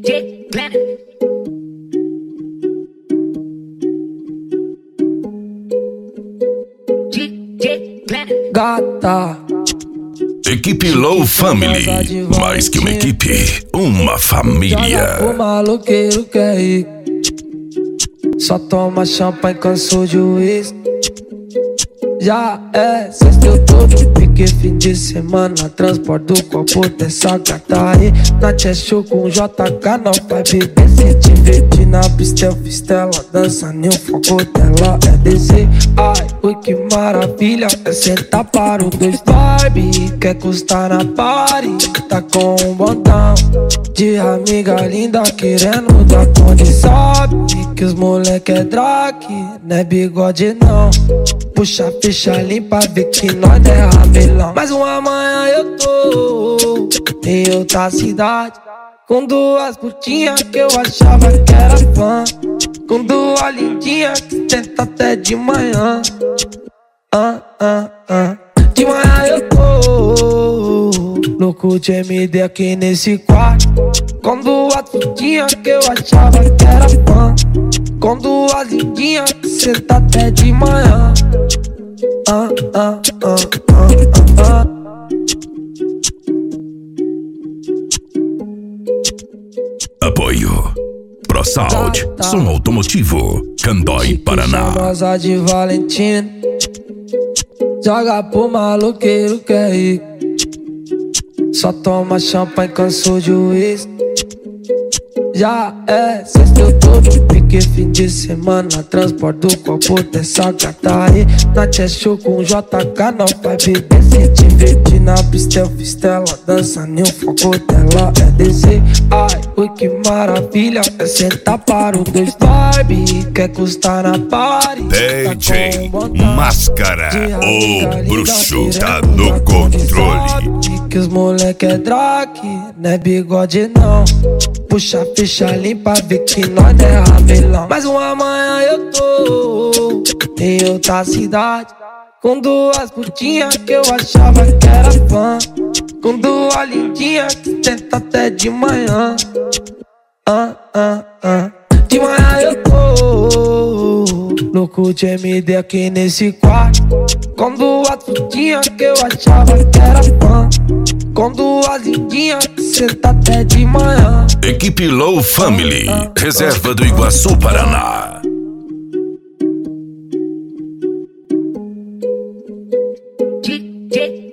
Gata. Equipe Low Family, mais que uma equipe, uma família. O maloqueiro quer ir, só toma champanhe, cansou de uísque. Já é sexta, eu tô de pique, fim de semana, transporte do copo dessa gata aí. Na show com JK, não vai beber, se divertir na pista, eu fiz ela dança, nem o foco dela é descer. Ai, ui, que maravilha, é sentar para o dois vibe, quer custar na party, tá com um botão de amiga linda querendo dar conta. Sabe que os moleque é drag, não é bigode não. Puxa a ficha limpa, vê que nós é ramelão. Mas uma manhã eu tô em outra cidade, com duas putinhas que eu achava que era fã, com duas lindinhas que tenta até de manhã. De manhã eu tô louco de MD aqui nesse quarto, com duas putinhas que eu achava que era fã, com duas lindinhas que senta até de manhã. Apoio ProSound, som automotivo, Candói, Paraná. Famosa de Valentina, joga pro maloqueiro quer ir, só toma champanhe, cansou de uísque. Já é sexta, eu tô de pique, fim de semana, transporte do copo dessa gata aí. Na show com JK, não vai beber, se divertir na pista, eu fiz ela dança, nem o foco dela é descer. Ai, ui, que maravilha, é sentar para o dois vibe, quer custar na party, DJ Máscara, o bruxo tá no controle. Que os moleque é drag, não é bigode não. Puxa a ficha limpa, vê que nós é ramelão. Mas uma manhã eu tô em outra cidade, com duas putinhas que eu achava que era fã, com duas lindinhas que tenta até de manhã. De manhã eu tô louco de MD aqui nesse quarto, com duas putinhas que eu achava que era fã, com duas lindinhas que senta até de manhã. Equipe Low Family, reserva do Iguaçu, Paraná. DJ